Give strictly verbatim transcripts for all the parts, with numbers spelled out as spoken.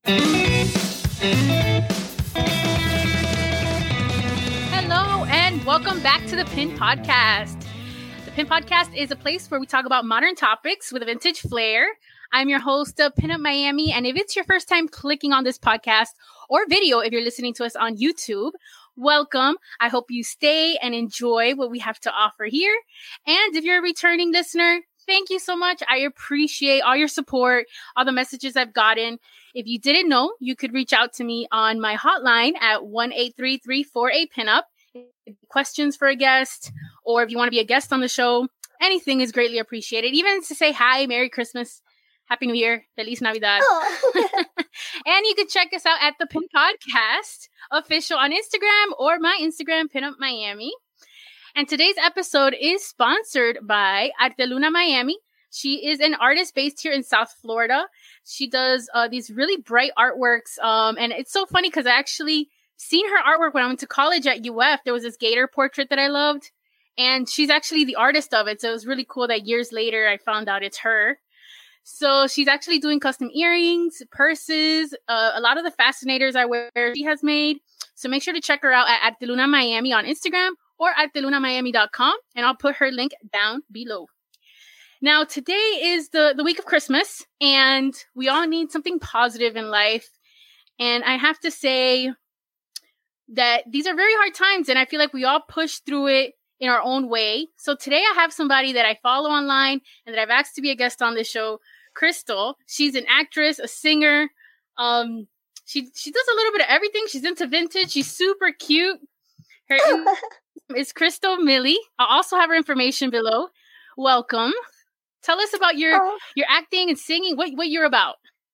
Hello, and welcome back to the Pin Podcast. The Pin Podcast is a place where we talk about modern topics with a vintage flair. I'm your host of Pin Up Miami, and if it's your first time clicking on this podcast or video, if you're listening to us on YouTube, welcome. I hope you stay and enjoy what we have to offer here. And if you're a returning listener, thank you so much. I appreciate all your support, all the messages I've gotten. If you didn't know, you could reach out to me on my hotline at one eight three three four eight pin up. Questions for a guest, or if you want to be a guest on the show, anything is greatly appreciated. Even to say hi, Merry Christmas, Happy New Year, Feliz Navidad. Oh. And you can check us out at the Pin Podcast official on Instagram or my Instagram, Pin Up Miami. And today's episode is sponsored by Arte Luna Miami. She is an artist based here in South Florida. She does uh, these really bright artworks. Um, and it's so funny because I actually seen her artwork when I went to college at U F. There was this gator portrait that I loved. And she's actually the artist of it. So it was really cool that years later I found out it's her. So she's actually doing custom earrings, purses, uh, a lot of the fascinators I wear she has made. So make sure to check her out at Arte Luna Miami on Instagram or arte luna miami dot com. And I'll put her link down below. Now, today is the, the week of Christmas, and we all need something positive in life. And I have to say that these are very hard times, and I feel like we all push through it in our own way. So today I have somebody that I follow online and that I've asked to be a guest on this show, Crystal. She's an actress, a singer. Um, she she does a little bit of everything. She's into vintage. She's super cute. Her name is Crystal Millie. I'll also have her information below. Welcome. Tell us about your, oh. your acting and singing, what, what you're about.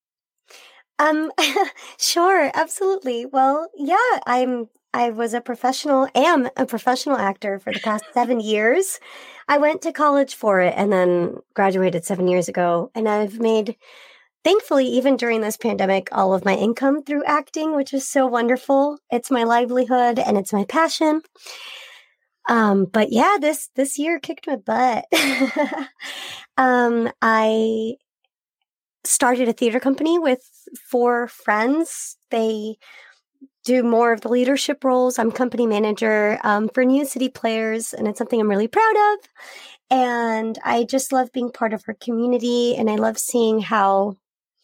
Um, sure, absolutely. Well, yeah, I'm, I was a professional, am a professional actor for the past seven years. I went to college for it and then graduated seven years ago. And I've made, thankfully, even during this pandemic, all of my income through acting, which is so wonderful. It's my livelihood and it's my passion. Um, but yeah, this, this year kicked my butt. um, I started a theater company with four friends. They do more of the leadership roles. I'm company manager, um, for New City Players, and it's something I'm really proud of. And I just love being part of our community. And I love seeing how,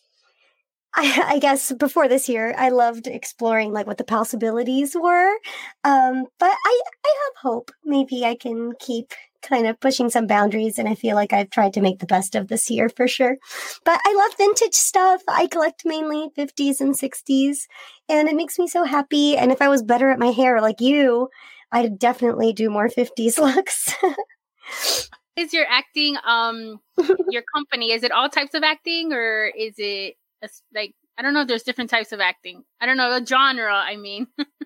I, I guess before this year, I loved exploring like what the possibilities were. Um, but I, I have hope. Maybe I can keep kind of pushing some boundaries. And I feel like I've tried to make the best of this year for sure. But I love vintage stuff. I collect mainly fifties and sixties, and it makes me so happy. And if I was better at my hair like you, I'd definitely do more fifties looks. Is your acting, um, your company, is it all types of acting, or is it a, like, I don't know if there's different types of acting. I don't know, a genre, I mean.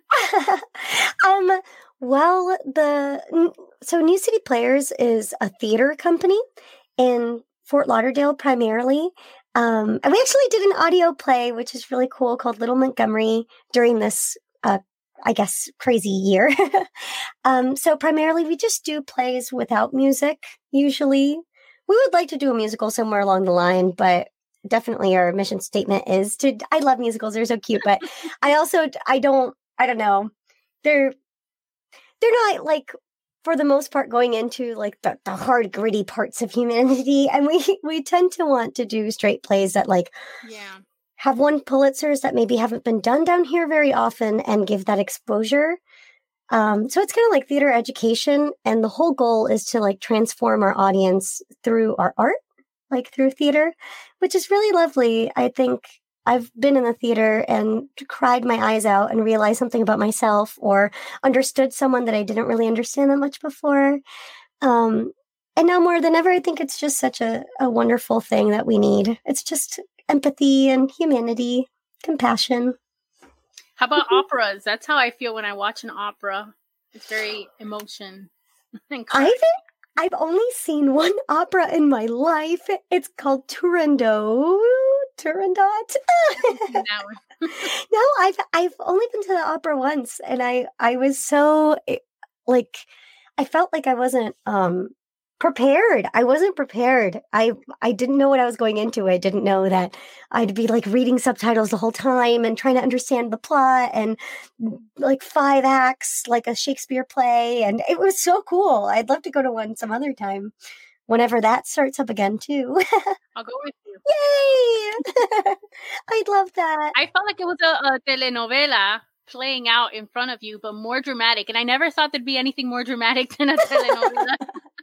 um, well, the, so New City Players is a theater company in Fort Lauderdale primarily. Um, and we actually did an audio play, which is really cool, called Little Montgomery during this, uh, I guess, crazy year. um, so primarily we just do plays without music, usually. We would like to do a musical somewhere along the line, but definitely our mission statement is to, I love musicals. They're so cute, but I also, I don't, I don't know. They're, they're not like, for the most part, going into like the, the hard, gritty parts of humanity. And we, we tend to want to do straight plays that like, yeah, have won Pulitzers that maybe haven't been done down here very often and give that exposure. Um, so it's kind of like theater education. And the whole goal is to like transform our audience through our art, like through theater, which is really lovely. I think I've been in the theater and cried my eyes out and realized something about myself, or understood someone that I didn't really understand that much before. Um, and now more than ever, I think it's just such a, a wonderful thing that we need. It's just empathy and humanity, compassion. How about operas? That's how I feel when I watch an opera. It's very emotion. I think I've only seen one opera in my life. It's called Turandot. Turandot. No, I've I've only been to the opera once, and I I was so like I felt like I wasn't um prepared. I wasn't prepared. I I didn't know what I was going into. I didn't know that I'd be like reading subtitles the whole time and trying to understand the plot and like five acts like a Shakespeare play. And it was so cool. I'd love to go to one some other time whenever that starts up again too. I'll go with you. Yay! I'd love that. I felt like it was a, a telenovela playing out in front of you, but more dramatic. And I never thought there'd be anything more dramatic than a telenovela.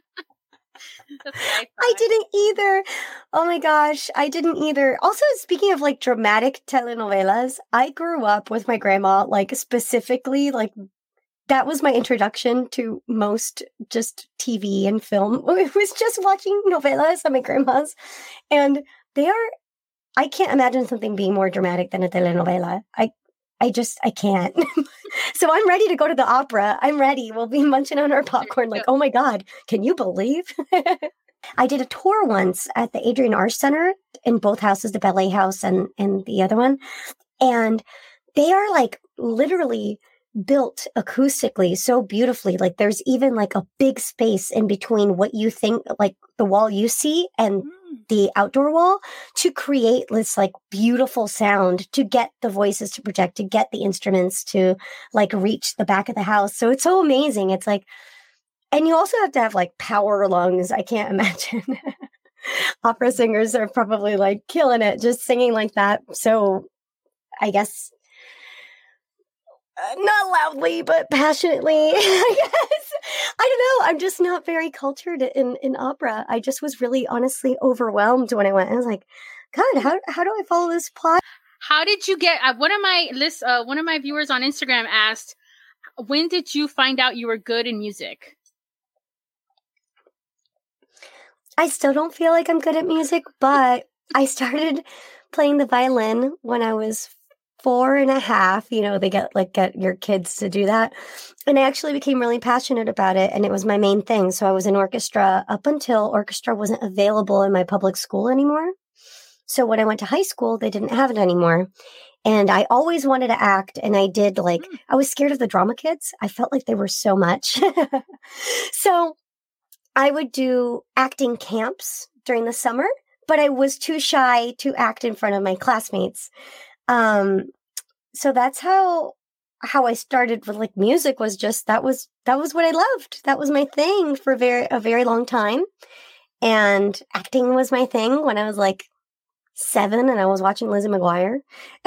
I, I didn't either. Oh my gosh, I didn't either. Also, speaking of like dramatic telenovelas, I grew up with my grandma, like specifically, like that was my introduction to most just T V and film. It was just watching novelas at my grandma's. And they are, I can't imagine something being more dramatic than a telenovela. I I just, I can't. So I'm ready to go to the opera. I'm ready. We'll be munching on our popcorn like, oh my God, can you believe? I did a tour once at the Adrienne Arsht Center in both houses, the Ballet House and, and the other one. And they are like literally built acoustically so beautifully. Like there's even like a big space in between what you think, like the wall you see and the outdoor wall to create this like beautiful sound, to get the voices to project, to get the instruments to like reach the back of the house. So it's so amazing. It's like, and you also have to have like power lungs. I can't imagine. Opera singers are probably like killing it just singing like that. So I guess Uh, not loudly, but passionately, I guess. I don't know. I'm just not very cultured in, in opera. I just was really honestly overwhelmed when I went. I was like, God, how how do I follow this plot? How did you get, uh, one of my list, uh, one of my viewers on Instagram asked, when did you find out you were good in music? I still don't feel like I'm good at music, but I started playing the violin when I was four and a half. You know, they get like get your kids to do that. And I actually became really passionate about it. And it was my main thing. So I was in orchestra up until orchestra wasn't available in my public school anymore. So when I went to high school, they didn't have it anymore. And I always wanted to act. And I did like, mm. I was scared of the drama kids. I felt like they were so much. So I would do acting camps during the summer, but I was too shy to act in front of my classmates. Um, so that's how, how I started with like music was just, that was, that was what I loved. That was my thing for very, a very long time. And acting was my thing when I was like seven and I was watching Lizzie McGuire.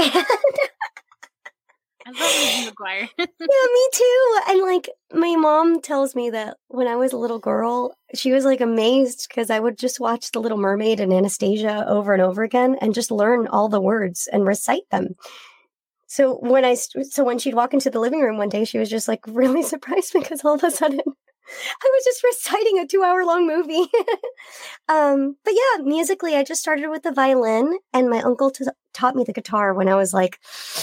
I love Lizzie McGuire. Yeah, me too. And like my mom tells me that when I was a little girl, she was like amazed because I would just watch The Little Mermaid and Anastasia over and over again and just learn all the words and recite them. So when I so when she'd walk into the living room one day, she was just like really surprised because all of a sudden I was just reciting a two hour long movie. um, but yeah, musically, I just started with the violin and my uncle t- taught me the guitar when I was like,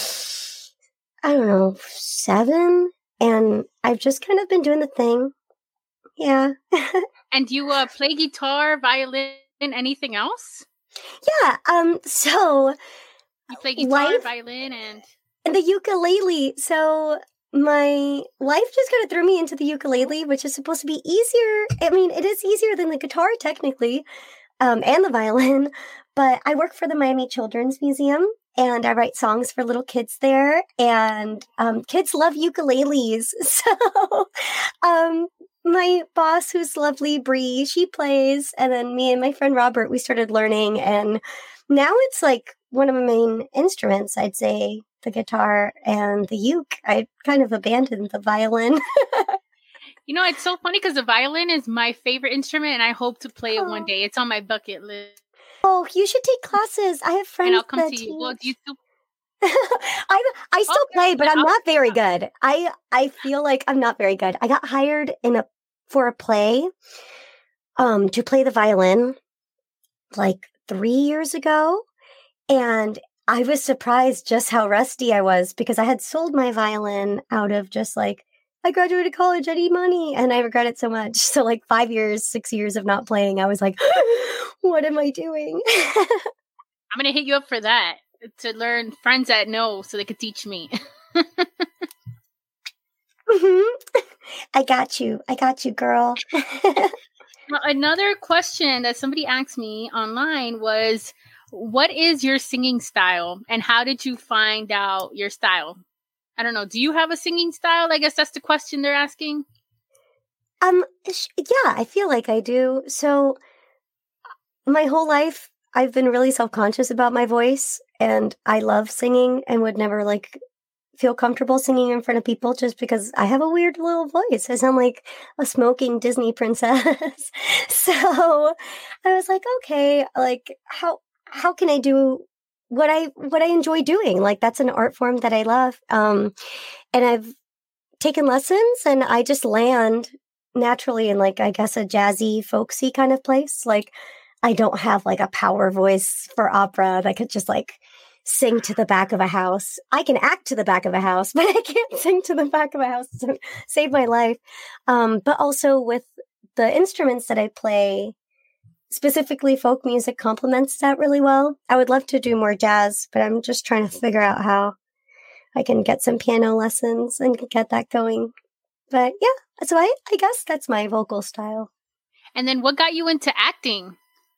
I don't know, seven. And I've just kind of been doing the thing. Yeah. And you uh, play guitar, violin, anything else? Yeah. Um. So you play guitar, life, violin, and and the ukulele. So my life just kind of threw me into the ukulele, which is supposed to be easier. I mean, it is easier than the guitar technically, um, and the violin. But I work for the Miami Children's Museum. And I write songs for little kids there, and um, kids love ukuleles. So um, my boss, who's lovely, Bree, she plays, and then me and my friend Robert, we started learning, and now it's like one of my main instruments, I'd say, the guitar and the uke. I kind of abandoned the violin. You know, it's so funny because the violin is my favorite instrument, and I hope to play it one day. It's on my bucket list. Oh, you should take classes. I have friends. And I'll come that to you. Teach. Well, do you still? I I still okay. play, but I'm I'll... not very good. I I feel like I'm not very good. I got hired in a for a play, um, to play the violin, like three years ago, and I was surprised just how rusty I was because I had sold my violin out of just like, I graduated college, I need money, and I regret it so much. So like five years, six years of not playing, I was like, what am I doing? I'm going to hit you up for that, to learn friends that know so they could teach me. Mm-hmm. I got you. I got you, girl. You Now, another question that somebody asked me online was, what is your singing style and how did you find out your style? I don't know. Do you have a singing style? I guess that's the question they're asking. Um, yeah, I feel like I do. So my whole life, I've been really self-conscious about my voice, and I love singing and would never like feel comfortable singing in front of people just because I have a weird little voice. I sound like a smoking Disney princess. So I was like, okay, like how how can I do what I what I enjoy doing? Like that's an art form that I love. Um, and I've taken lessons, and I just land naturally in like I guess a jazzy, folksy kind of place. Like I don't have like a power voice for opera that could just like sing to the back of a house. I can act to the back of a house, but I can't sing to the back of a house to save my life. Um, but also with the instruments that I play, specifically folk music complements that really well. I would love to do more jazz, but I'm just trying to figure out how I can get some piano lessons and get that going. But yeah, so I, I guess that's my vocal style. And then what got you into acting?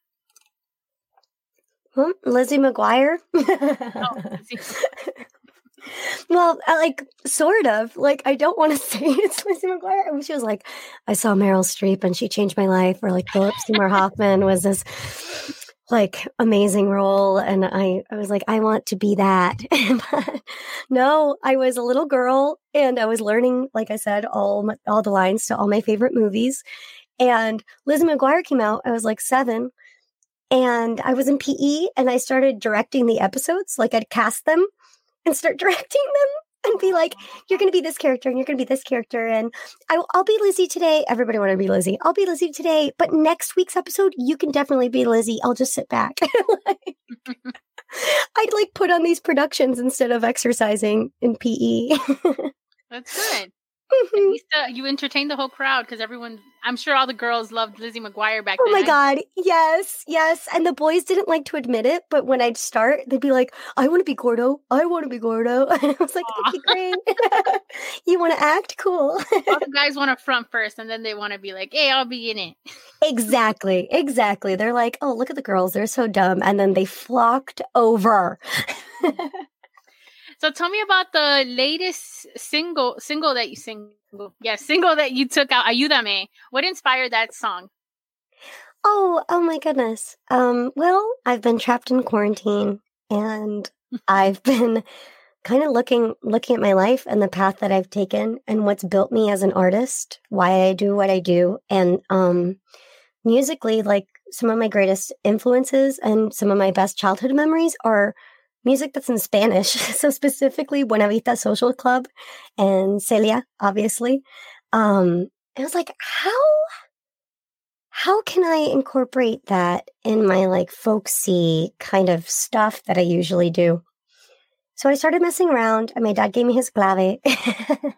Hmm, Lizzie McGuire. Oh, Lizzie. Well, I, like, sort of. Like, I don't want to say it's Lizzie McGuire. And she was like, I saw Meryl Streep and she changed my life. Or like Philip Seymour Hoffman was this like amazing role. And I, I was like, I want to be that. But no, I was a little girl and I was learning, like I said, all my, all the lines to all my favorite movies. And Lizzie McGuire came out. I was like seven. And I was in P E and I started directing the episodes. Like I'd cast them and start directing them and be like, you're going to be this character and you're going to be this character. And I, I'll be Lizzie today. Everybody want to be Lizzie. I'll be Lizzie today. But next week's episode, you can definitely be Lizzie. I'll just sit back. Like, I'd like put on these productions instead of exercising in P E. That's good. At least uh, you entertained the whole crowd because everyone, I'm sure all the girls loved Lizzie McGuire back oh then. Oh my God. Yes. Yes. And the boys didn't like to admit it, but when I'd start, they'd be like, I want to be Gordo. I want to be Gordo. And I was like, Aw. okay, great. You want to act? Cool. All the guys want to front first and then they want to be like, hey, I'll be in it. Exactly. Exactly. They're like, oh, look at the girls. They're so dumb. And then they flocked over. So tell me about the latest single single that you sing. Yeah, single that you took out, Ayúdame. What inspired that song? Oh, oh my goodness. Um, well, I've been trapped in quarantine and I've been kind of looking looking at my life and the path that I've taken and what's built me as an artist, why I do what I do. And um musically, like some of my greatest influences and some of my best childhood memories are music that's in Spanish. So specifically Buenavista Social Club and Celia, obviously. Um, it was like, how, how can I incorporate that in my like folksy kind of stuff that I usually do? So I started messing around and my dad gave me his clave. and,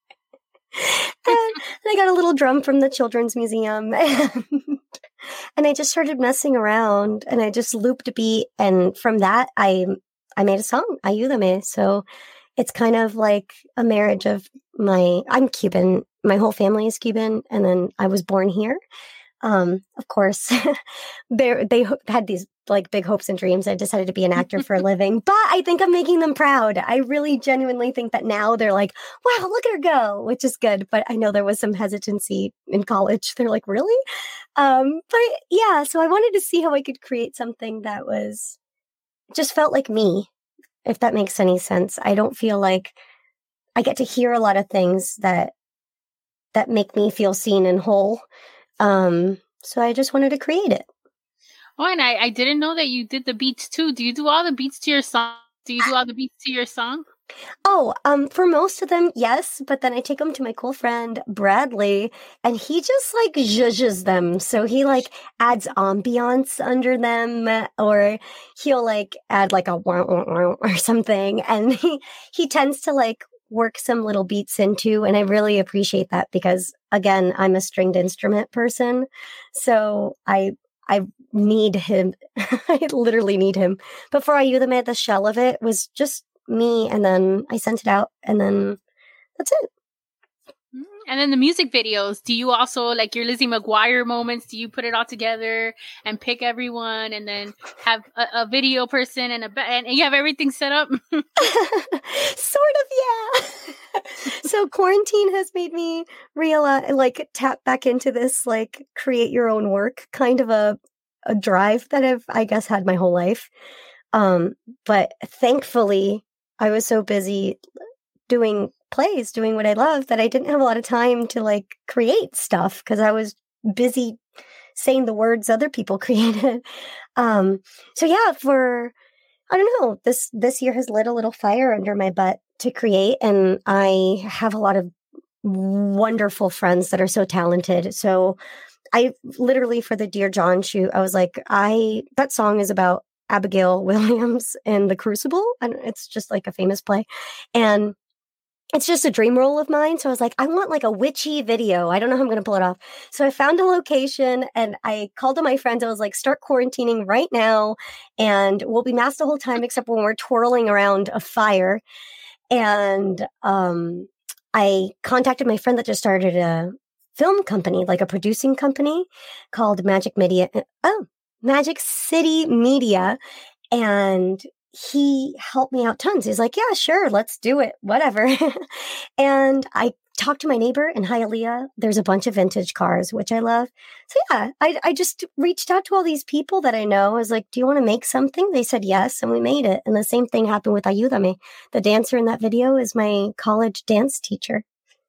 and I got a little drum from the Children's Museum. And, and I just started messing around and I just looped a beat. And from that, I I made a song, Ayúdame. So it's kind of like a marriage of my, I'm Cuban, my whole family is Cuban, and then I was born here. Um, of course, they they had these like big hopes and dreams. I decided to be an actor for a living, but I think I'm making them proud. I really genuinely think that now they're like, wow, look at her go, which is good. But I know there was some hesitancy in college. They're like, really? Um, but yeah, so I wanted to see how I could create something that was just felt like me, if that makes any sense. I don't feel like I get to hear a lot of things that that make me feel seen and whole. Um, so I just wanted to create it. Oh, and I, I didn't know that you did the beats too. Do you do all the beats to your song? Do you do all the beats to your song? Oh, um, for most of them, yes. But then I take them to my cool friend, Bradley, and he just like zhuzhes them. So he like adds ambiance under them, or he'll like add like a wah, wah, wah, or something. And he, he tends to like work some little beats into. And I really appreciate that because, again, I'm a stringed instrument person. So I, I need him. I literally need him. But for Ayúdame, the shell of it was just me, and then I sent it out, and then that's it. And then the music videos, do you also, like your Lizzie McGuire moments, do you put it all together and pick everyone and then have a, a video person and a and you have everything set up? Sort of, yeah. So quarantine has made me realize, like, tap back into this, like, create your own work kind of a, a drive that I've, I guess, had my whole life. Um, but thankfully, I was so busy doing plays, doing what I love, that I didn't have a lot of time to like create stuff because I was busy saying the words other people created. Um, so yeah, for, I don't know, this, this year has lit a little fire under my butt to create. And I have a lot of wonderful friends that are so talented. So I literally, for the Dear John shoot, I was like, I, that song is about Abigail Williams in The Crucible. And it's just like a famous play. And it's just a dream role of mine. So I was like, I want like a witchy video. I don't know how I'm going to pull it off. So I found a location and I called to my friends. I was like, start quarantining right now. And we'll be masked the whole time except when we're twirling around a fire. And um, I contacted my friend that just started a film company, like a producing company called Magic Media. Oh, Magic City Media. And he helped me out tons. He's like, yeah, sure, let's do it, whatever. And I talked to my neighbor in Hialeah. There's a bunch of vintage cars, which I love. So yeah, I, I just reached out to all these people that I know. I was like, do you want to make something? They said yes, and we made it. And the same thing happened with Ayúdame. The dancer in that video is my college dance teacher.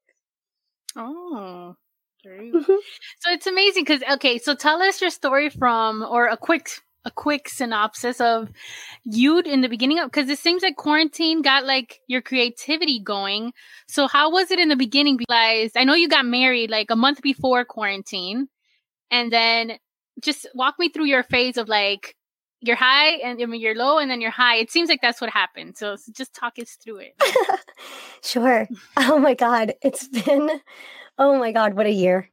Oh, very mm-hmm. So it's amazing because, okay, so tell us your story from, or a quick a quick synopsis of you in the beginning of, because it seems like quarantine got like your creativity going. So how was it in the beginning? Because I know you got married like a month before quarantine, and then just walk me through your phase of like you're high and I mean you're low and then you're high. It seems like that's what happened. So just talk us through it. Sure. Oh my God. It's been, oh my God, what a year.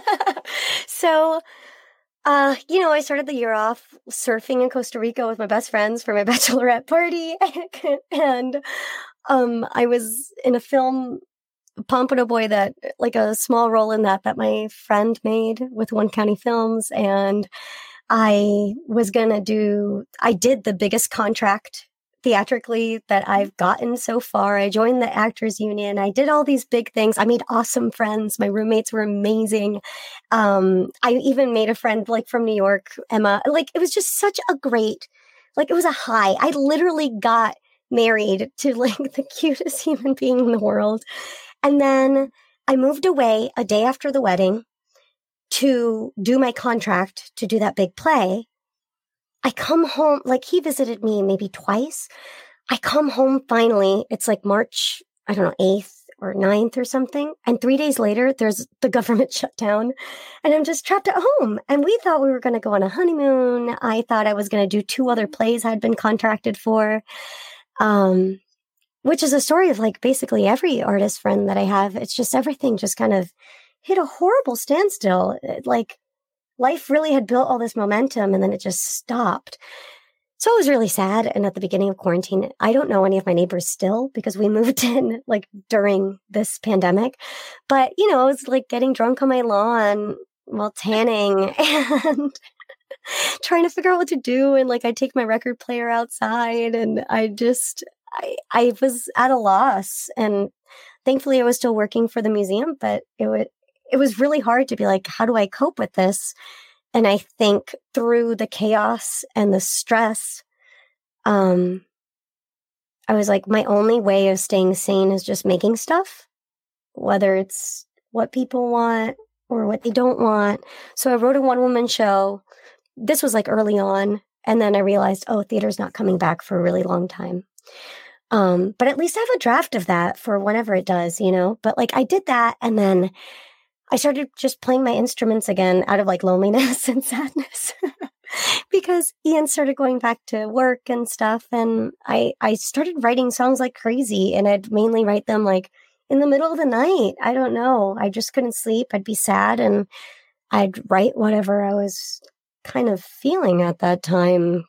So Uh, you know, I started the year off surfing in Costa Rica with my best friends for my bachelorette party. And um, I was in a film, Pompano Boy, that like a small role in that, that my friend made with One County Films. And I was going to do, I did the biggest contract theatrically that I've gotten so far. I joined the Actors Union. I did all these big things. I made awesome friends. My roommates were amazing. Um, I even made a friend like from New York, Emma. Like it was just such a great, like it was a high. I literally got married to like the cutest human being in the world. And then I moved away a day after the wedding to do my contract to do that big play. I come home, like he visited me maybe twice. I come home finally. It's like March, I don't know, eighth or ninth or something. And three days later, there's the government shutdown. And I'm just trapped at home. And we thought we were going to go on a honeymoon. I thought I was going to do two other plays I'd been contracted for, um, which is a story of like basically every artist friend that I have. It's just everything just kind of hit a horrible standstill. It, like, life really had built all this momentum and then it just stopped. So it was really sad. And at the beginning of quarantine, I don't know any of my neighbors still because we moved in like during this pandemic. But, you know, I was like getting drunk on my lawn while tanning and trying to figure out what to do. And like I take my record player outside and I just, I, I was at a loss. And thankfully I was still working for the museum, but it would, it was really hard to be like, how do I cope with this? And I think through the chaos and the stress, um, I was like, my only way of staying sane is just making stuff, whether it's what people want or what they don't want. So I wrote a one-woman show. This was like early on. And then I realized, oh, theater's not coming back for a really long time. Um, but at least I have a draft of that for whenever it does, you know? But like I did that and then I started just playing my instruments again out of like loneliness and sadness because Ian started going back to work and stuff. And I, I started writing songs like crazy and I'd mainly write them like in the middle of the night. I don't know. I just couldn't sleep. I'd be sad and I'd write whatever I was kind of feeling at that time.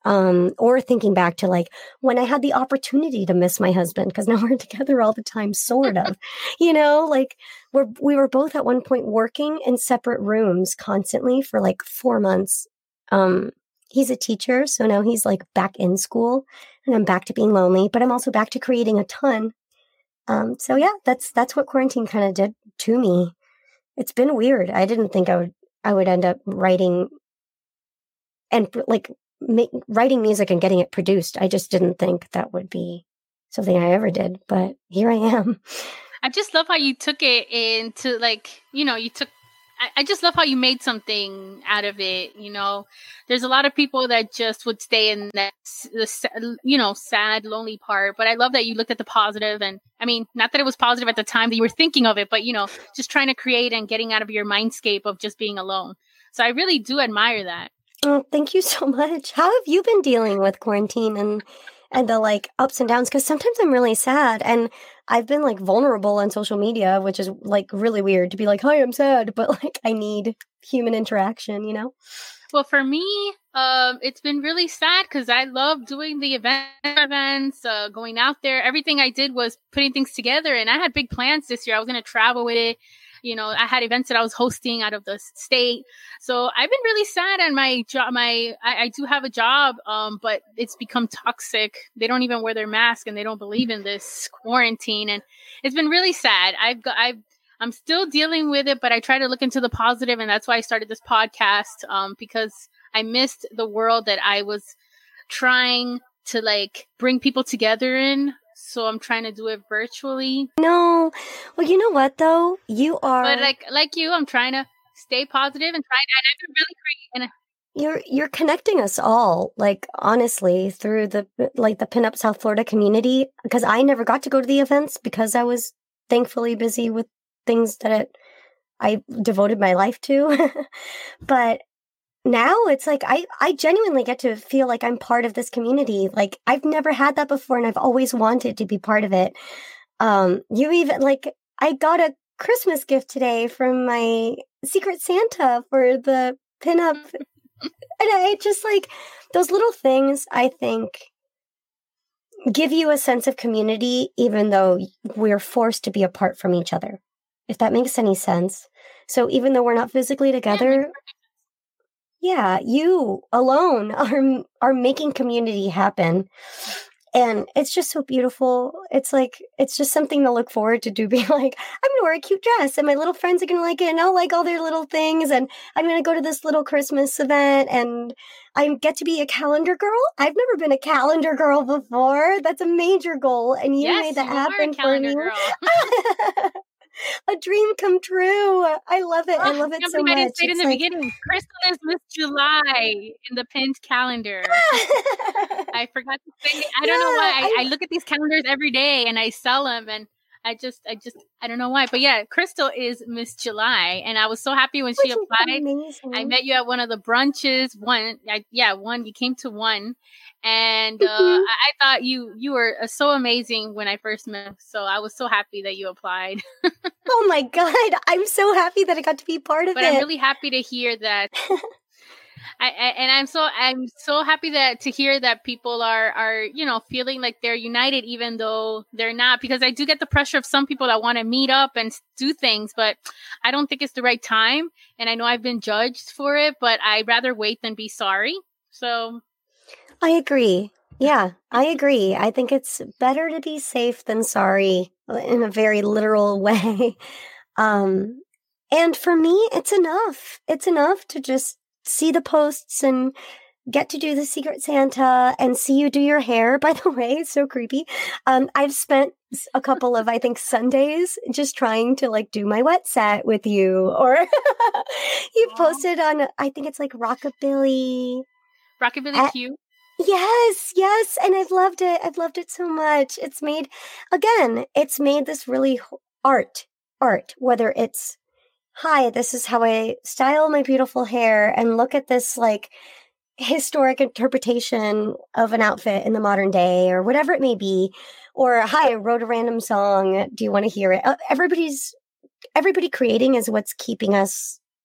Um, or thinking back to like when I had the opportunity to miss my husband, because now we're together all the time, sort of, you know, like we're, we were both at one point working in separate rooms constantly for like four months. Um, he's a teacher, so now he's like back in school and I'm back to being lonely, but I'm also back to creating a ton. Um, so yeah, that's, that's what quarantine kind of did to me. It's been weird. I didn't think I would, I would end up writing and like make, writing music and getting it produced. I just didn't think that would be something I ever did, but here I am. I just love how you took it into like, you know, you took, I, I just love how you made something out of it. You know, there's a lot of people that just would stay in that, the, you know, sad, lonely part, but I love that you looked at the positive. And I mean, not that it was positive at the time that you were thinking of it, but you know, just trying to create and getting out of your mindscape of just being alone. So I really do admire that. Oh, thank you so much. How have you been dealing with quarantine and and the like ups and downs? Because sometimes I'm really sad and I've been like vulnerable on social media, which is like really weird to be like, hi, I'm sad, but like I need human interaction, you know? Well, for me, um, it's been really sad because I love doing the event, events, uh, going out there. Everything I did was putting things together, and I had big plans this year. I was going to travel with it. You know, I had events that I was hosting out of the state. So I've been really sad on my job. My, I, I do have a job, um, but it's become toxic. They don't even wear their mask and they don't believe in this quarantine. And it's been really sad. I've got, I've, I'm still dealing with it, but I try to look into the positive, and that's why I started this podcast, um, because I missed the world that I was trying to like bring people together in. So I'm trying to do it virtually. No. Well, you know what though? You are But like like you, I'm trying to stay positive and try and I've been really creating. You're you're connecting us all, like honestly, through the like the Pinup South Florida community, because I never got to go to the events because I was thankfully busy with things that it, I devoted my life to. But now it's like I, I genuinely get to feel like I'm part of this community. Like I've never had that before and I've always wanted to be part of it. Um, you even like I got a Christmas gift today from my Secret Santa for the pinup. And I just like those little things, I think, give you a sense of community, even though we're forced to be apart from each other, if that makes any sense. So even though we're not physically together, yeah, you alone are are making community happen. And it's just so beautiful. It's like, it's just something to look forward to do. Being like, I'm going to wear a cute dress and my little friends are going to like it and I'll like all their little things. And I'm going to go to this little Christmas event and I get to be a calendar girl. I've never been a calendar girl before. That's a major goal. And you yes, made that you happen are a calendar for me. Girl. A dream come true. I love it. Oh, I love it so much. I didn't say it in it's the like... beginning. Crystal is Miss July in the pinned calendar. I forgot to say it. I don't yeah, know why. I, I... I look at these calendars every day and I sell them and I just, I just, I don't know why. But yeah, Crystal is Miss July. And I was so happy when Which she applied. I met you at one of the brunches. One, I, yeah, one, you came to one. And uh, mm-hmm. I, I thought you you were uh, so amazing when I first met. So I was so happy that you applied. Oh my God. I'm so happy that I got to be part of but it. But I'm really happy to hear that. I, I and I'm so I'm so happy that to hear that people are are you know feeling like they're united even though they're not, because I do get the pressure of some people that want to meet up and do things, but I don't think it's the right time. And I know I've been judged for it, but I'd rather wait than be sorry. So I agree. Yeah, I agree. I think it's better to be safe than sorry in a very literal way. Um, and for me, it's enough. It's enough to just see the posts and get to do the Secret Santa and see you do your hair. By the way, it's so creepy. Um, I've spent a couple of, I think, Sundays just trying to like do my wet set with you. Or you've posted on, I think it's like Rockabilly. Rockabilly at- Q. Yes, yes. And I've loved it. I've loved it so much. It's made, again, it's made this really art, art, whether it's, hi, this is how I style my beautiful hair and look at this like historic interpretation of an outfit in the modern day or whatever it may be. Or, hi, I wrote a random song. Do you want to hear it? Everybody's, everybody creating is what's keeping us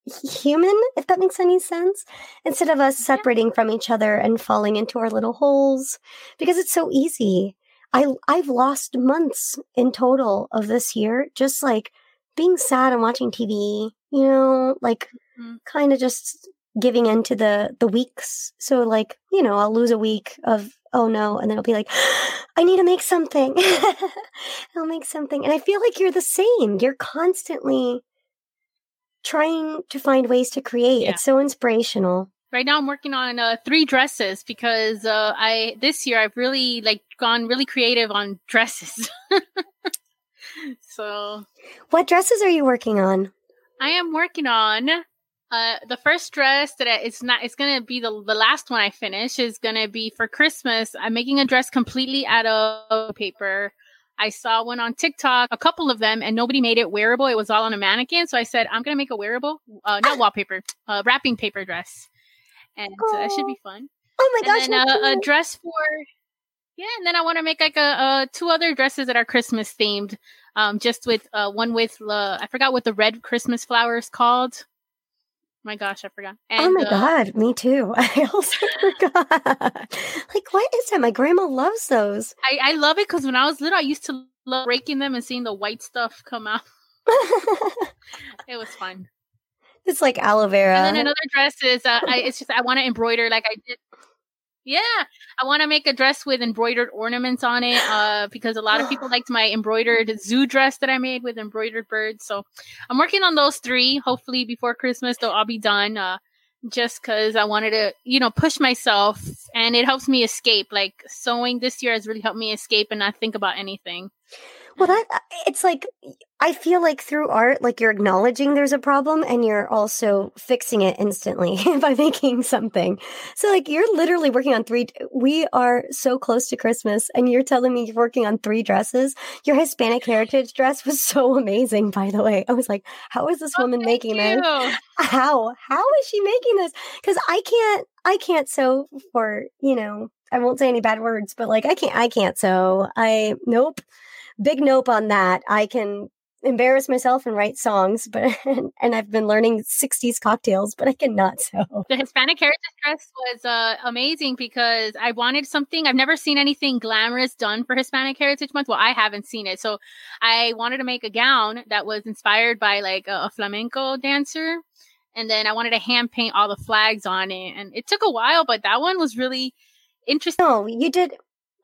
human, if that makes any sense, instead of us separating from each other and falling into our little holes, because it's so easy. I, I've lost months in total of this year, just like being sad and watching T V, you know, like mm-hmm. kind of just giving into the, the weeks. So like, you know, I'll lose a week of, oh no. And then I'll be like, I need to make something. I'll make something. And I feel like you're the same. You're constantly trying to find ways to create. Yeah. It's so inspirational. Right now I'm working on uh, three dresses because uh, I this year I've really like gone really creative on dresses. So what dresses are you working on? I am working on uh, the first dress that I, it's not it's going to be the the last one I finish is going to be for Christmas. I'm making a dress completely out of paper. I saw one on TikTok, a couple of them, and nobody made it wearable. It was all on a mannequin. So I said, I'm going to make a wearable, uh, not wallpaper, uh, wrapping paper dress. And oh. uh, that should be fun. Oh my gosh. And then uh, a dress for, yeah. And then I want to make like a, uh, two other dresses that are Christmas themed. Um, just with, uh, one with, uh, I forgot what the red Christmas flower is called. My gosh, I forgot. And, oh my uh, God, me too. I also forgot. Like, what is that? My grandma loves those. I, I love it because when I was little, I used to love breaking them and seeing the white stuff come out. It was fun. It's like aloe vera. And then another dress is, uh, I, it's just, I want to embroider like I did. Yeah. I want to make a dress with embroidered ornaments on it, uh, because a lot of people liked my embroidered zoo dress that I made with embroidered birds. So I'm working on those three. Hopefully before Christmas, they'll all be done. Uh, just because I wanted to, you know, push myself, and it helps me escape. Like sewing this year has really helped me escape and not think about anything. Well, that it's like, I feel like through art, like you're acknowledging there's a problem and you're also fixing it instantly by making something. So like you're literally working on three, we are so close to Christmas and you're telling me you're working on three dresses. Your Hispanic heritage dress was so amazing, by the way. I was like, how is this woman oh, making you. this? How? How is she making this? Because I can't, I can't sew for, you know, I won't say any bad words, but like I can't, I can't sew. I, nope. Big nope on that. I can embarrass myself and write songs, but and, and I've been learning sixties cocktails, but I cannot sew. The Hispanic heritage dress was uh, amazing because I wanted something. I've never seen anything glamorous done for Hispanic Heritage Month. Well, I haven't seen it. So I wanted to make a gown that was inspired by like a, a flamenco dancer. And then I wanted to hand paint all the flags on it. And it took a while, but that one was really interesting. No, you did.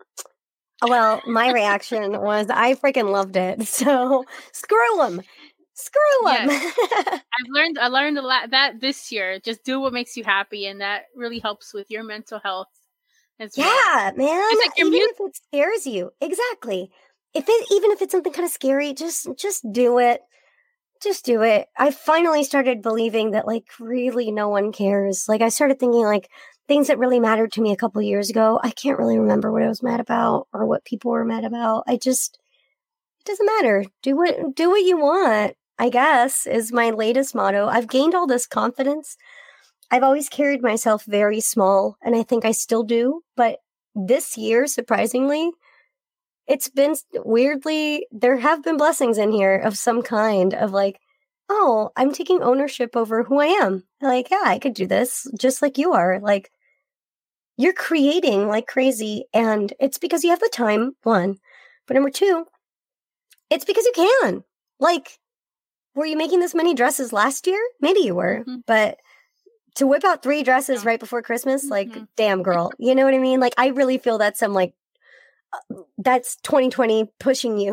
Well, my reaction was I freaking loved it. So screw them, screw them. Yes. I've learned, I learned a lot that this year. Just do what makes you happy, and that really helps with your mental health as well. Yeah, man. Like even music- if it scares you, exactly. If it, even if it's something kind of scary, just just do it. Just do it. I finally started believing that, like, really no one cares. Like, I started thinking, like, things that really mattered to me a couple years ago. I can't really remember what I was mad about or what people were mad about. I just, it doesn't matter. Do what, do what you want, I guess, is my latest motto. I've gained all this confidence. I've always carried myself very small, and I think I still do. But this year, surprisingly, it's been weirdly, there have been blessings in here of some kind of like, oh, I'm taking ownership over who I am. Like, yeah, I could do this just like you are. Like, you're creating like crazy, and it's because you have the time, one. But number two, it's because you can. Like, were you making this many dresses last year? Maybe you were, mm-hmm. but to whip out three dresses yeah. right before Christmas, mm-hmm. like, damn, girl. You know what I mean? Like, I really feel that's some like, uh, that's twenty twenty pushing you.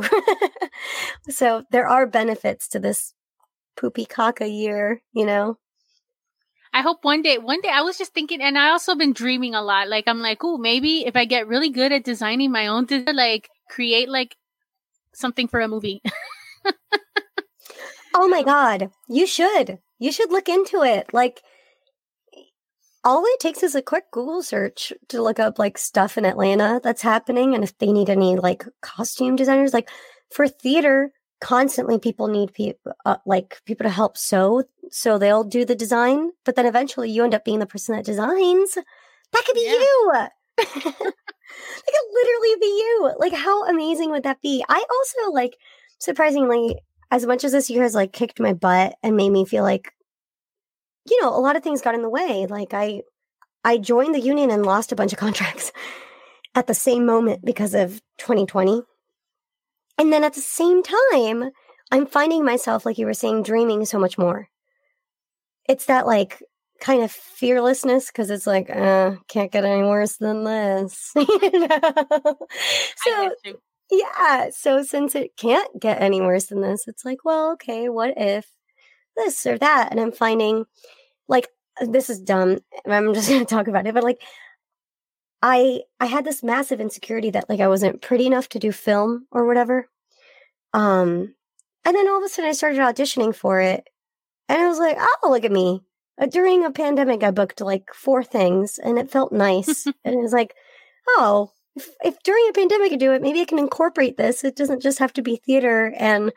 So there are benefits to this poopy caca year, you know? I hope one day, one day I was just thinking, and I also been dreaming a lot. Like, I'm like, oh, maybe if I get really good at designing my own, design, like create like something for a movie. Oh my God. You should, you should look into it. Like, all it takes is a quick Google search to look up like stuff in Atlanta that's happening. And if they need any like costume designers, like for theater, constantly people need people uh, like people to help sew, so they'll do the design, but then eventually you end up being the person that designs. That could be yeah. you. That could literally be you. Like, how amazing would that be? I also, like, surprisingly, as much as this year has like kicked my butt and made me feel like you know, a lot of things got in the way. Like I, I joined the union and lost a bunch of contracts at the same moment because of twenty twenty. And then at the same time, I'm finding myself, like you were saying, dreaming so much more. It's that like kind of fearlessness because it's like, uh, can't get any worse than this. You know? So, yeah. So since it can't get any worse than this, it's like, well, okay, what if this or that? And I'm finding like, this is dumb. I'm just going to talk about it. But like, I I had this massive insecurity that like I wasn't pretty enough to do film or whatever. Um, and then all of a sudden I started auditioning for it. And I was like, oh, look at me. Uh, during a pandemic, I booked like four things and it felt nice. And it was like, oh, if, if during a pandemic I do it, maybe I can incorporate this. It doesn't just have to be theater. And,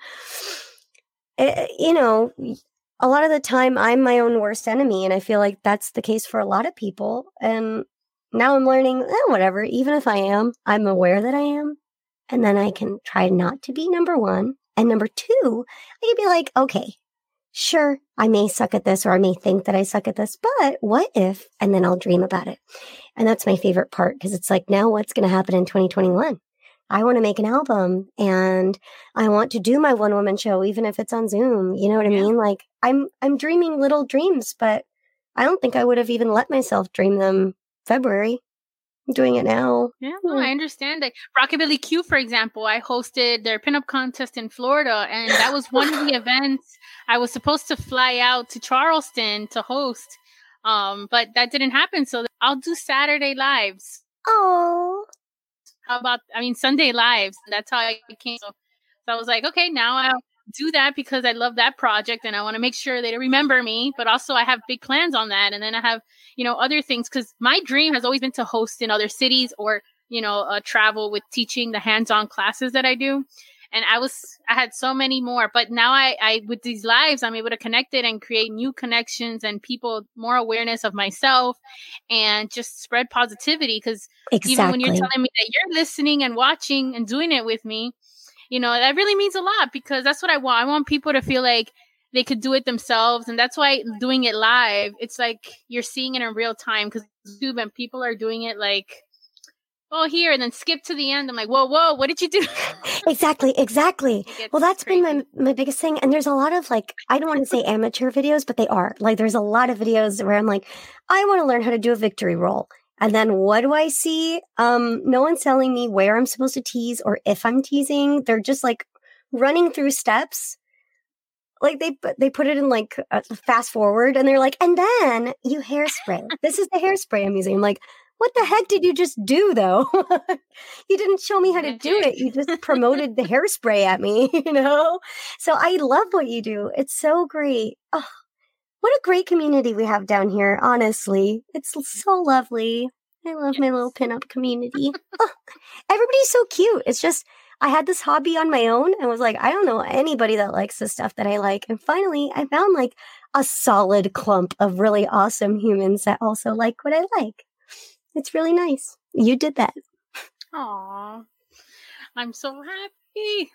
it, you know, a lot of the time I'm my own worst enemy. And I feel like that's the case for a lot of people. And now I'm learning, eh, whatever, even if I am, I'm aware that I am. And then I can try not to be number one. And number two, I can be like, okay, sure, I may suck at this or I may think that I suck at this, but what if? And then I'll dream about it. And that's my favorite part because it's like, now what's going to happen in twenty twenty-one? I want to make an album and I want to do my one woman show, even if it's on Zoom. You know what I yeah. mean? Like I'm, I'm dreaming little dreams, but I don't think I would have even let myself dream them February. I'm doing it now. Yeah, no, I understand. Like Rockabilly Q, for example, I hosted their pinup contest in Florida, and that was one of the events I was supposed to fly out to Charleston to host, um, but that didn't happen. So I'll do Saturday lives. Oh, how about? I mean, Sunday lives. That's how I came. So, so I was like, okay, now I'll do that because I love that project and I want to make sure they remember me, but also I have big plans on that. And then I have, you know, other things because my dream has always been to host in other cities or, you know, uh, travel with teaching the hands-on classes that I do. And I was, I had so many more, but now I, I, with these lives, I'm able to connect it and create new connections and people more awareness of myself and just spread positivity. Because exactly. even when you're telling me that you're listening and watching and doing it with me, you know, that really means a lot because that's what I want. I want people to feel like they could do it themselves. And that's why doing it live, it's like you're seeing it in real time because YouTube and people are doing it like, oh, here, and then skip to the end. I'm like, whoa, whoa, what did you do? Exactly, exactly. Well, that's crazy. been my, my biggest thing. And there's a lot of like, I don't want to say amateur videos, but they are. Like, there's a lot of videos where I'm like, I want to learn how to do a victory roll. And then what do I see? Um, no one's telling me where I'm supposed to tease or if I'm teasing. They're just like running through steps. Like they they put it in like a fast forward and they're like, and then you hairspray. This is the hairspray I'm using. I'm like, what the heck did you just do though? You didn't show me how to do it. You just promoted the hairspray at me, you know? So I love what you do. It's so great. Oh, what a great community we have down here, honestly. It's so lovely. I love yes. my little pinup community. Oh, everybody's so cute. It's just, I had this hobby on my own and was like, I don't know anybody that likes the stuff that I like. And finally, I found like a solid clump of really awesome humans that also like what I like. It's really nice. You did that. Aw, I'm so happy.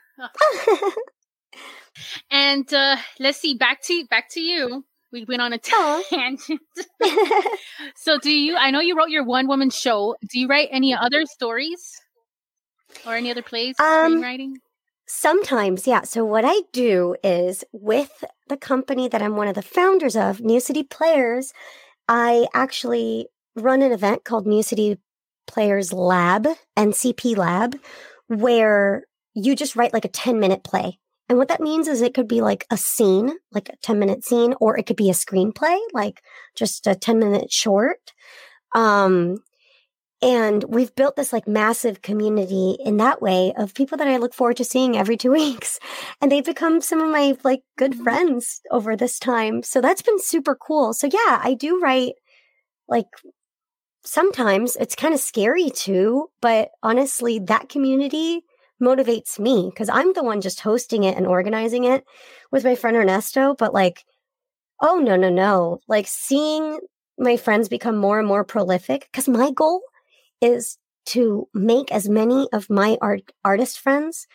And uh, let's see, back to back to you. We went on a tangent. So do you, I know you wrote your one woman show. Do you write any other stories or any other plays, um, screenwriting? Sometimes, yeah. So what I do is with the company that I'm one of the founders of, New City Players, I actually run an event called New City Players Lab, N C P Lab, where you just write like a ten minute play. And what that means is it could be like a scene, like a ten minute scene, or it could be a screenplay, like just a ten minute short. Um, and we've built this like massive community in that way of people that I look forward to seeing every two weeks. And they've become some of my like good friends over this time. So that's been super cool. So yeah, I do write like sometimes it's kind of scary too, but honestly, that community motivates me because I'm the one just hosting it and organizing it with my friend Ernesto. But like, oh, no, no, no. Like seeing my friends become more and more prolific because my goal is to make as many of my art artist friends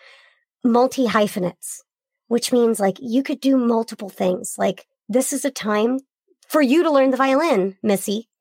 multi-hyphenates, which means like you could do multiple things. Like this is a time for you to learn the violin, Missy.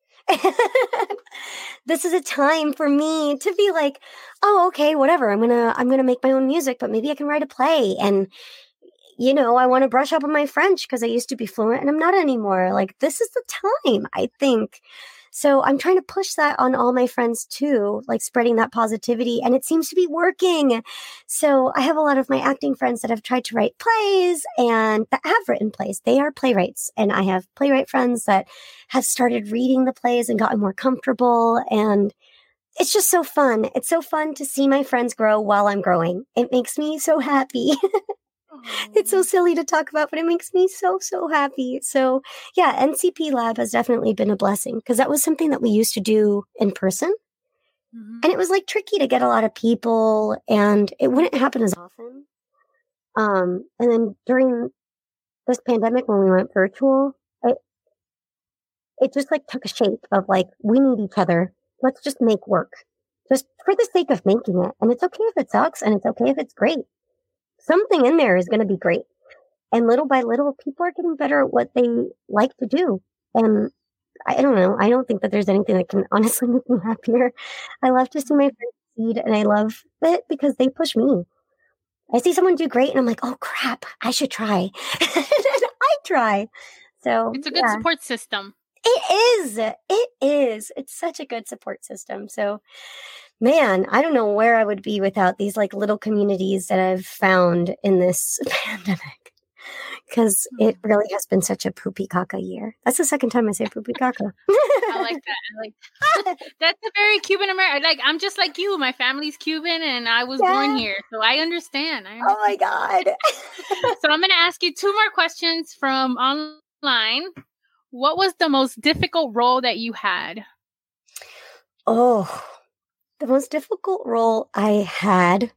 This is a time for me to be like, oh, okay, whatever. I'm going to, I'm going to make my own music, but maybe I can write a play. And, you know, I want to brush up on my French because I used to be fluent and I'm not anymore. Like, this is the time, I think. So I'm trying to push that on all my friends too, like spreading that positivity, and it seems to be working. So I have a lot of my acting friends that have tried to write plays and that have written plays. They are playwrights, and I have playwright friends that have started reading the plays and gotten more comfortable, and it's just so fun. It's so fun to see my friends grow while I'm growing. It makes me so happy. It's so silly to talk about, but it makes me so, so happy. So yeah, N C P Lab has definitely been a blessing because that was something that we used to do in person. Mm-hmm. And it was like tricky to get a lot of people and it wouldn't happen as often. Um, and then during this pandemic, when we went virtual, it, it just like took a shape of like, we need each other. Let's just make work just for the sake of making it. And it's okay if it sucks and it's okay if it's great. Something in there is going to be great. And little by little, people are getting better at what they like to do. And I don't know. I don't think that there's anything that can honestly make me happier. I love to see my friends succeed, and I love it because they push me. I see someone do great, and I'm like, oh, crap, I should try. And I try. So it's a good yeah. support system. It is. It is. It's such a good support system. So man, I don't know where I would be without these like little communities that I've found in this pandemic, because it really has been such a poopy caca year. That's the second time I say poopy caca. I like that. I like that. That's a very Cuban American. Like, I'm just like you. My family's Cuban and I was yeah. born here. So I understand. I understand. Oh my God. So I'm going to ask you two more questions from online. What was the most difficult role that you had? Oh, the most difficult role I had,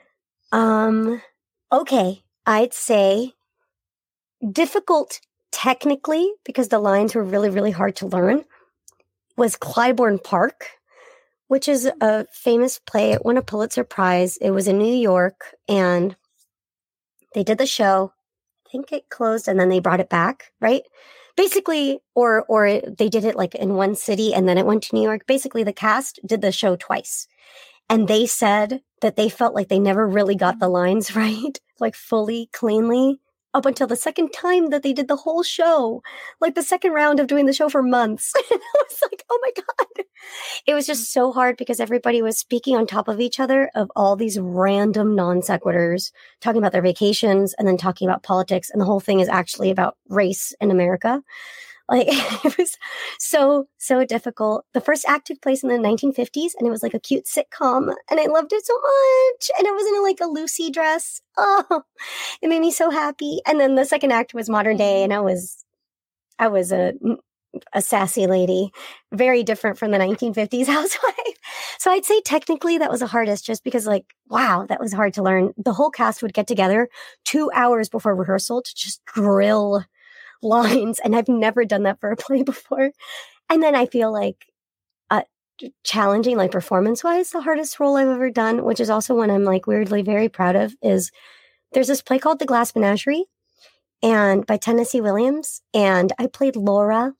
um, okay, I'd say difficult technically because the lines were really, really hard to learn, was Clybourne Park, which is a famous play. It won a Pulitzer Prize. It was in New York, and they did the show. I think it closed, and then they brought it back, right? Basically, or or it, they did it like in one city and then it went to New York. Basically, the cast did the show twice. And they said that they felt like they never really got the lines right, like fully, cleanly, up until the second time that they did the whole show. Like the second round of doing the show for months. And I was like, oh my God. It was just so hard because everybody was speaking on top of each other of all these random non sequiturs, talking about their vacations and then talking about politics. And the whole thing is actually about race in America. Like, it was so, so difficult. The first act took place in the nineteen fifties, and it was like a cute sitcom, and I loved it so much. And I was in like a Lucy dress. Oh, it made me so happy. And then the second act was modern day, and I was, I was a, a sassy lady, very different from the nineteen fifties housewife. So I'd say technically that was the hardest, just because like, wow, that was hard to learn. The whole cast would get together two hours before rehearsal to just drill lines, and I've never done that for a play before. And then I feel like uh, challenging, like performance wise, the hardest role I've ever done, which is also one I'm like weirdly very proud of, is there's this play called The Glass Menagerie, and by Tennessee Williams, and I played Laura.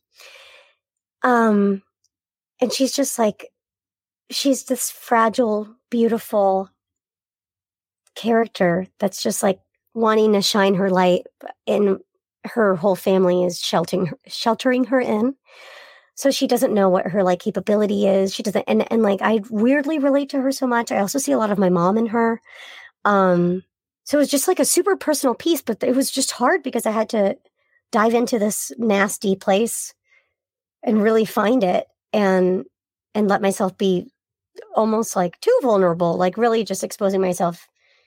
Um, and she's just like, she's this fragile, beautiful character that's just like wanting to shine her light, and her whole family is sheltering her, sheltering her in. So she doesn't know what her like capability is. She doesn't, and, and like, I weirdly relate to her so much. I also see a lot of my mom in her. Um, so it was just like a super personal piece, but it was just hard because I had to dive into this nasty place and really find it and, and let myself be almost like too vulnerable, like really just exposing myself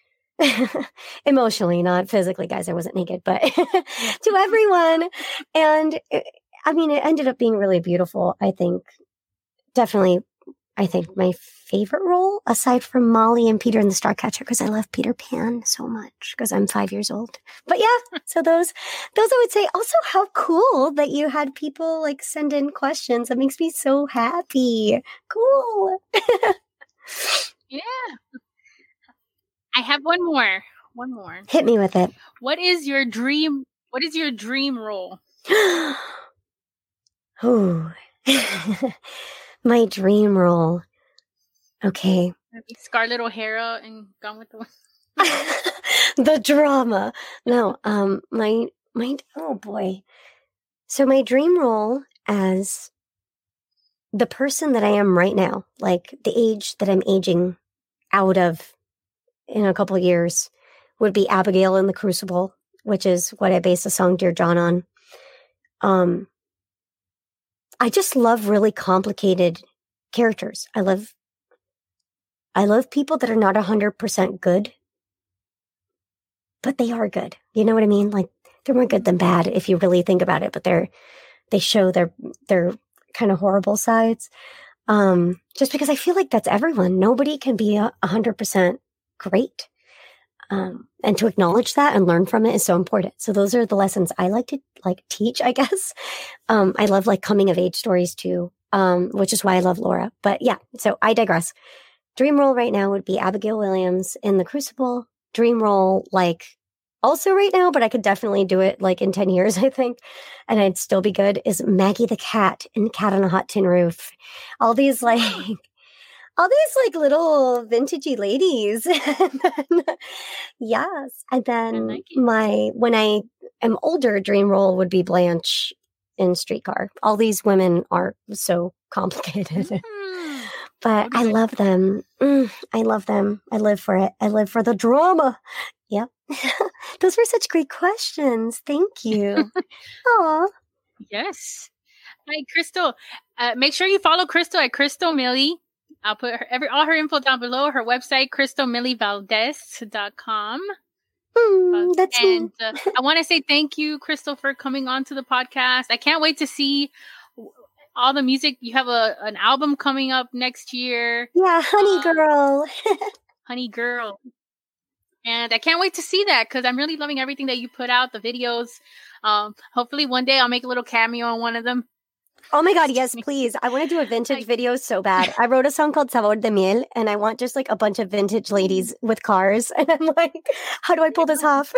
emotionally, not physically, guys. I wasn't naked, but to everyone. And it, I mean, it ended up being really beautiful. I think definitely, I think my favorite role aside from Molly and Peter and the Starcatcher, because I love Peter Pan so much because I'm five years old. But yeah, so those, those I would say. Also, how cool that you had people like send in questions. That makes me so happy. Cool. Yeah. I have one more. One more. Hit me with it. What is your dream? What is your dream role? Oh, my dream role. Okay. Maybe Scarlett O'Hara and Gone with the Wind. The drama. No, um, my, my, oh boy. So my dream role as the person that I am right now, like the age that I'm aging out of in a couple of years, would be Abigail in The Crucible, which is what I based the song Dear John on. Um, I just love really complicated characters. I love, I love people that are not a hundred percent good, but they are good. You know what I mean? Like they're more good than bad if you really think about it, but they're, they show their, their kind of horrible sides. Um, just because I feel like that's everyone. Nobody can be a hundred percent great. Um, and to acknowledge that and learn from it is so important. So those are the lessons I like to like teach, I guess. Um, I love like coming of age stories too, um, which is why I love Laura. But yeah, so I digress. Dream role right now would be Abigail Williams in The Crucible. Dream role, like also right now, but I could definitely do it like in ten years, I think, and I'd still be good, is Maggie the Cat in Cat on a Hot Tin Roof. All these like, all these like little vintagey ladies. And then, yes. And then like my, when I am older, dream role would be Blanche in Streetcar. All these women are so complicated. Mm. But I love them. Mm, I love them. I live for it. I live for the drama. Yep. Those were such great questions. Thank you. Aw. Yes. Hi, Crystal. Uh, make sure you follow Crystal at Crystal Millie. I'll put her, every all her info down below. Her website, crystal millie valdez dot com. Mm, that's and uh, I want to say thank you, Crystal, for coming on to the podcast. I can't wait to see all the music. You have a an album coming up next year. Yeah, Honey um, Girl. Honey Girl. And I can't wait to see that because I'm really loving everything that you put out, the videos. Um, hopefully one day I'll make a little cameo on one of them. Oh my God, yes, please. I want to do a vintage like, video so bad. I wrote a song called Sabor de Miel, and I want just like a bunch of vintage ladies with cars. And I'm like, how do I pull this off?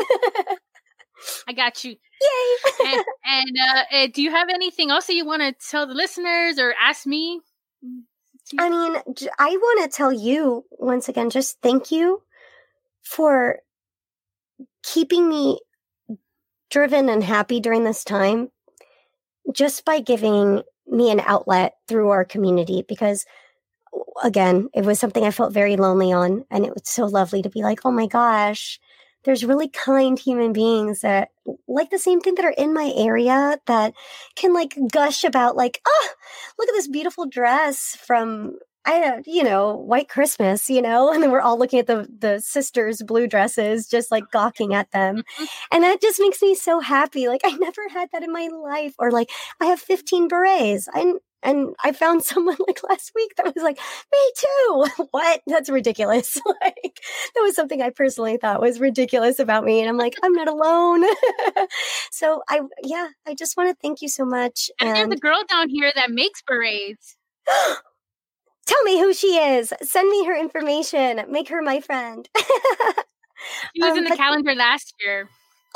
I got you. Yay! and and uh, uh, do you have anything else that you want to tell the listeners or ask me? I mean, I want to tell you once again, just thank you for keeping me driven and happy during this time, just by giving me an outlet through our community. Because again, it was something I felt very lonely on, and it was so lovely to be like, oh my gosh, there's really kind human beings that like the same thing that are in my area that can like gush about like, oh, look at this beautiful dress from, I don't, you know, White Christmas, you know, and then we're all looking at the the sisters' blue dresses, just like gawking at them. And that just makes me so happy. Like I never had that in my life. Or like I have fifteen berets. I, and I found someone like last week that was like, me too. What? That's ridiculous. Like that was something I personally thought was ridiculous about me. And I'm like, I'm not alone. So I, yeah, I just want to thank you so much. And, and there's a girl down here that makes berets. Tell me who she is. Send me her information. Make her my friend. She was um, in the but, calendar last year.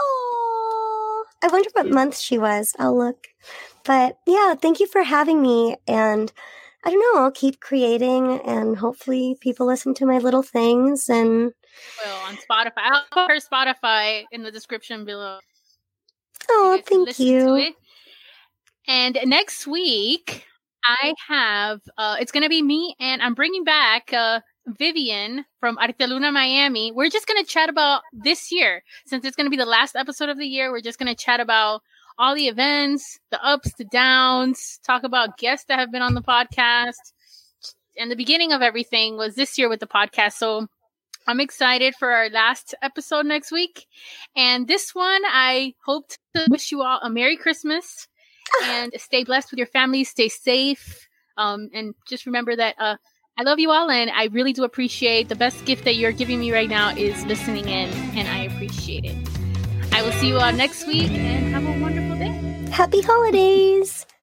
Oh, I wonder what month she was. I'll look. But yeah, thank you for having me. And I don't know, I'll keep creating and hopefully people listen to my little things. And well, on Spotify. I'll put her Spotify in the description below. Oh, you thank you. And next week, I have, uh, it's going to be me, and I'm bringing back uh, Vivian from Arteluna, Miami. We're just going to chat about this year. Since it's going to be the last episode of the year, we're just going to chat about all the events, the ups, the downs, talk about guests that have been on the podcast. And the beginning of everything was this year with the podcast. So I'm excited for our last episode next week. And this one, I hope to wish you all a Merry Christmas. And stay blessed with your family. Stay safe. Um, and just remember that uh, I love you all. And I really do appreciate the best gift that you're giving me right now is listening in. And I appreciate it. I will see you all next week and have a wonderful day. Happy holidays.